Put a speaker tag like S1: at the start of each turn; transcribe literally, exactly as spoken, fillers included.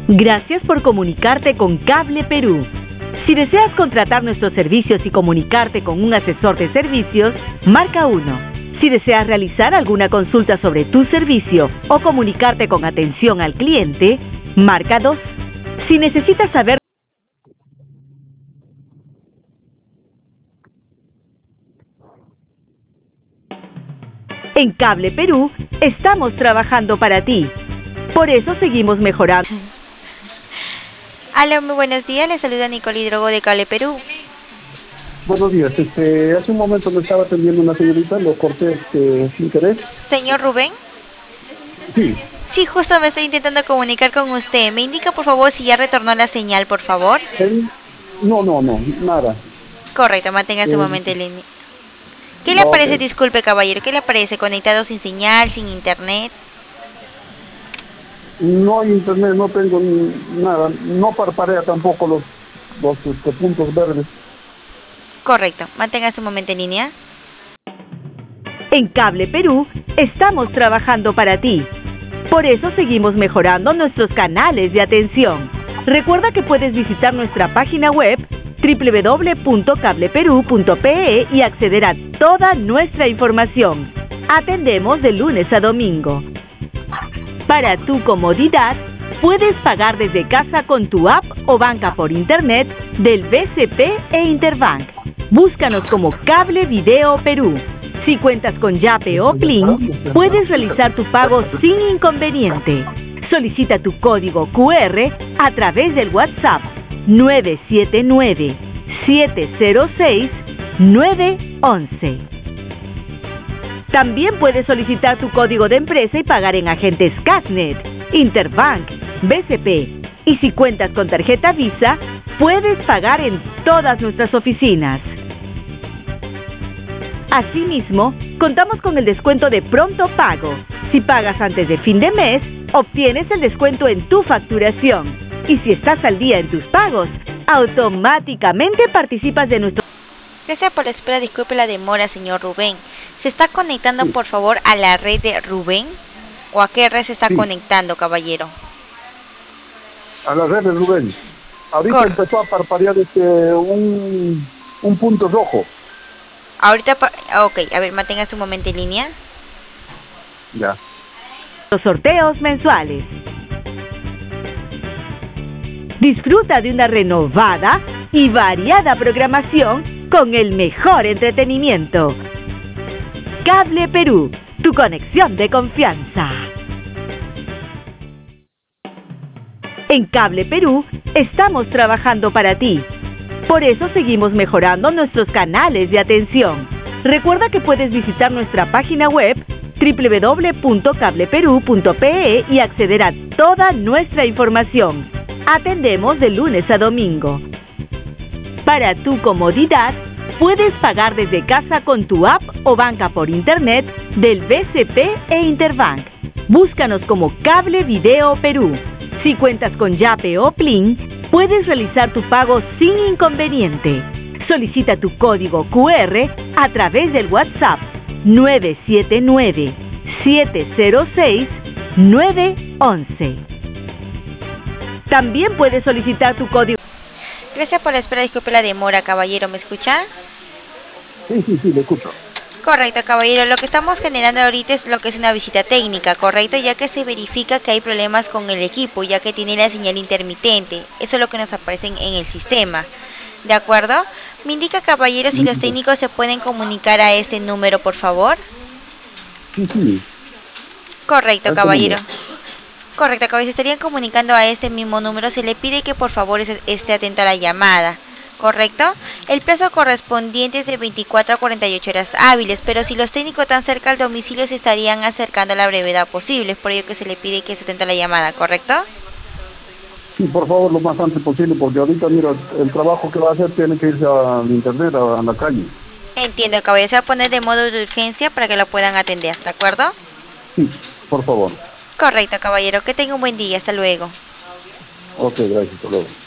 S1: Gracias por comunicarte con Cable Perú. Si deseas contratar nuestros servicios y comunicarte con un asesor de servicios, marca uno. Si deseas realizar alguna consulta sobre tu servicio o comunicarte con atención al cliente, marca dos. Si necesitas saber en Cable Perú, estamos trabajando para ti. Por eso seguimos mejorando.
S2: Aló, muy buenos días, le saluda Nicole Hidrogo de Cable Perú.
S3: Buenos días, este, hace un momento me estaba atendiendo una señorita, lo corté este, sin querer.
S2: Señor Rubén.
S3: Sí.
S2: Sí, justo me estoy intentando comunicar con usted. ¿Me indica por favor si ya retornó la señal, por favor?
S3: ¿El? No, no, no, nada.
S2: Correcto, manténgase un
S3: Eh,
S2: momento en línea. ¿Qué le
S3: ok.
S2: parece, disculpe caballero, qué le parece? ¿Conectado sin señal, sin internet?
S3: No hay internet, no tengo ni- nada, no parparea tampoco los, los este, puntos verdes.
S2: Correcto, manténgase un momento en línea.
S1: En Cable Perú, estamos trabajando para ti. Por eso seguimos mejorando nuestros canales de atención. Recuerda que puedes visitar nuestra página web doble u doble u doble u punto cable perú punto pe e y acceder a toda nuestra información. Atendemos de lunes a domingo. Para tu comodidad, puedes pagar desde casa con tu app o banca por internet del B C P e Interbank. Búscanos como Cable Video Perú. Si cuentas con Yape o Plin, puedes realizar tu pago sin inconveniente. Solicita tu código cu erre a través del WhatsApp nueve siete nueve, siete cero seis, nueve once. También puedes solicitar tu código de empresa y pagar en agentes Casnet, Interbank, B C P. Y si cuentas con tarjeta Visa, puedes pagar en todas nuestras oficinas. Asimismo, contamos con el descuento de pronto pago. Si pagas antes de fin de mes, obtienes el descuento en tu facturación. Y si estás al día en tus pagos, automáticamente participas de nuestro...
S2: Gracias por la espera, disculpe la demora, señor Rubén. ¿Se está conectando,
S3: Sí.
S2: por favor, a la red de Rubén? ¿O a qué red se está
S3: Sí.
S2: conectando, caballero?
S3: A la red de Rubén. Ahorita
S2: Cor-
S3: empezó a parpadear este, un, un punto rojo.
S2: Ahorita, pa- ok, a ver, manténgase un momento en línea.
S3: Ya.
S1: los sorteos mensuales. Disfruta de una renovada y variada programación con el mejor entretenimiento. Cable Perú, tu conexión de confianza. En Cable Perú, estamos trabajando para ti. Por eso seguimos mejorando nuestros canales de atención. Recuerda que puedes visitar nuestra página web doble u doble u doble u punto cable perú punto pe e y acceder a toda nuestra información. Atendemos de lunes a domingo. Para tu comodidad, puedes pagar desde casa con tu app o banca por internet del B C P e Interbank. Búscanos como Cable Video Perú. Si cuentas con Yape o Plin, puedes realizar tu pago sin inconveniente. Solicita tu código cu erre a través del WhatsApp nueve siete nueve, siete cero seis, nueve once. También puedes solicitar tu código...
S2: Gracias por la espera, disculpe la demora, caballero, ¿me escucha?
S3: Sí, sí, sí, le escucho.
S2: Correcto, caballero, lo que estamos generando ahorita es lo que es una visita técnica, correcto, ya que se verifica que hay problemas con el equipo, ya que tiene la señal intermitente. Eso es lo que nos aparece en el sistema. ¿De acuerdo? Me indica, caballero, si los técnicos se pueden comunicar a este número, por favor.
S3: Sí, sí.
S2: Correcto,
S3: A este
S2: caballero.
S3: número.
S2: Correcto, caballero, se estarían comunicando a este mismo número. Se le pide que por favor es- esté atento a la llamada. ¿Correcto? El plazo correspondiente es de veinticuatro a cuarenta y ocho horas hábiles, pero si los técnicos están cerca al domicilio se estarían acercando a la brevedad posible. Es por ello que se le pide que esté atento a la llamada, ¿correcto?
S3: Sí, por favor, lo más antes posible, porque ahorita, mira, el trabajo que va a hacer tiene que irse al internet, a, a la calle.
S2: Entiendo, caballero. Se va a poner de modo de urgencia para que lo puedan atender, ¿de acuerdo?
S3: Sí, por favor.
S2: Correcto, caballero. Que tenga un buen día. Hasta luego.
S3: Ok, gracias, hasta luego.